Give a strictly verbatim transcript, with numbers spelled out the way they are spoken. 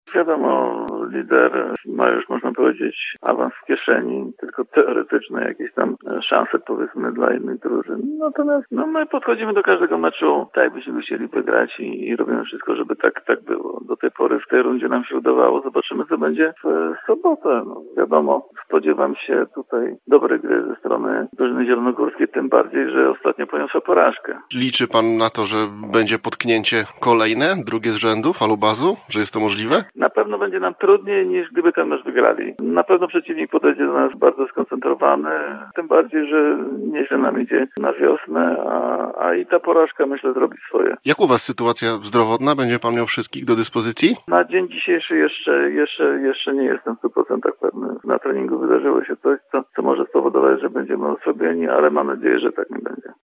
Wiadomo, lider ma już, można powiedzieć, awans w kieszeni, tylko teoretyczne jakieś tam szanse, powiedzmy, dla innych drużyn. Natomiast no, my podchodzimy do każdego meczu tak, jakbyśmy chcieli wygrać i, i robimy wszystko, żeby tak, tak było. Do tej pory w tej rundzie nam się udawało. Zobaczymy, co będzie w sobotę. No, wiadomo, spodziewam się tutaj dobrej gry ze strony drużyny zielonogórskiej, tym bardziej, że ostatnio poniosła porażkę. Liczy pan na to, że będzie potknięcie kolejne, drugie z rzędu Falubazu? Że jest to możliwe? Na pewno będzie nam trudniej, niż gdyby ten mecz wygrali. Na pewno przeciwnik podejdzie do nas bardzo skoncentrowany, tym bardziej, że nieźle nam idzie na wiosnę, a, a i ta porażka, myślę, zrobi swoje. Jak u was sytuacja zdrowotna? Będzie pan miał wszystkich do dyspozycji? Na dzień dzisiejszy jeszcze, jeszcze, jeszcze nie jestem w stu procentach pewny. Na treningu wydarzyło się coś, co, co może spowodować, że będziemy osłabieni, ale mam nadzieję, że tak nie będzie.